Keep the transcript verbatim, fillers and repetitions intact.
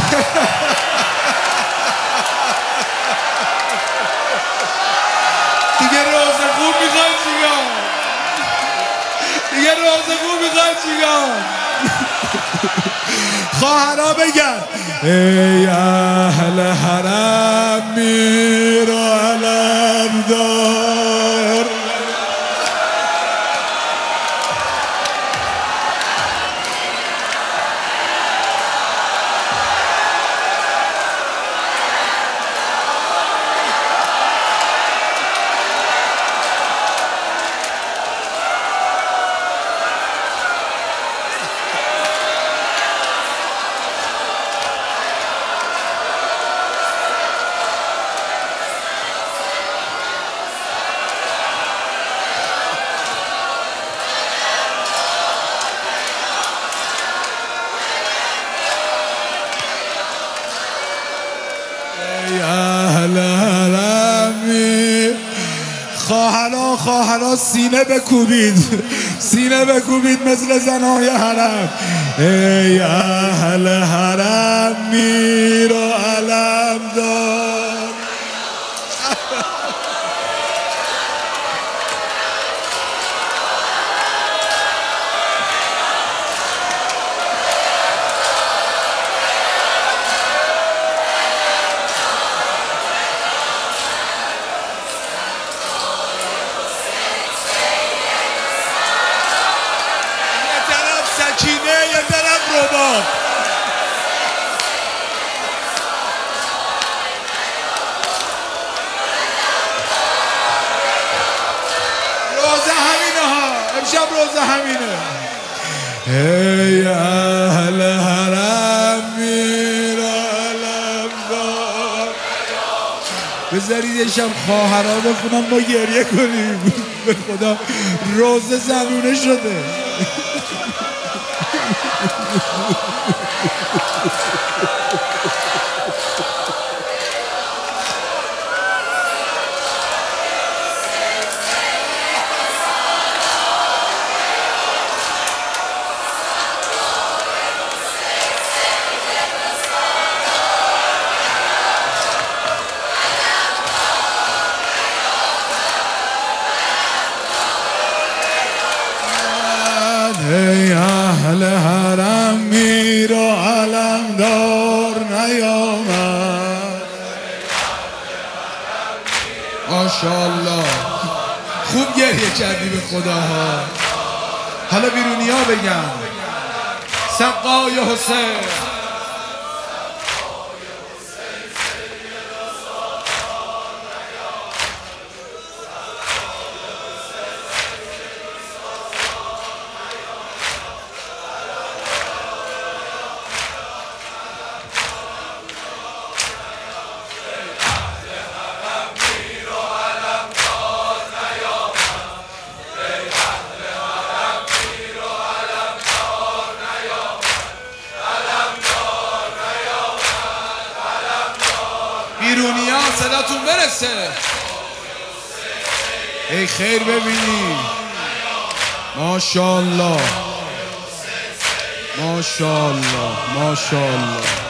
دیگه روز خوب میخوای چیکار؟ دیگه روز خوب میخوای چیکار؟ خواهرها بگن ای اهل حرم میر و علم دار. خواهران خواهران سینه بکوبید، سینه بکوبید مثل زنای حرم. ای اهل حرم میر و علم دار. سکینه یه طرف رباب. روزه همینه ها، امشب روزه همینه. ای اهل حرم میر علم دار. بذارید یه شب خواهرها بخونن ما گریه کنیم. به خدا روزه زنونه شده. ای اهل حرم میر و علم دار نیامد. ماشاءالله خوب گریه کردی به خداها. حالا بیرونی ها بگن سقای حسین. بیرونی ها صداتون برسه. ای خیر ببینی. ماشاءالله ماشاءالله ماشاءالله.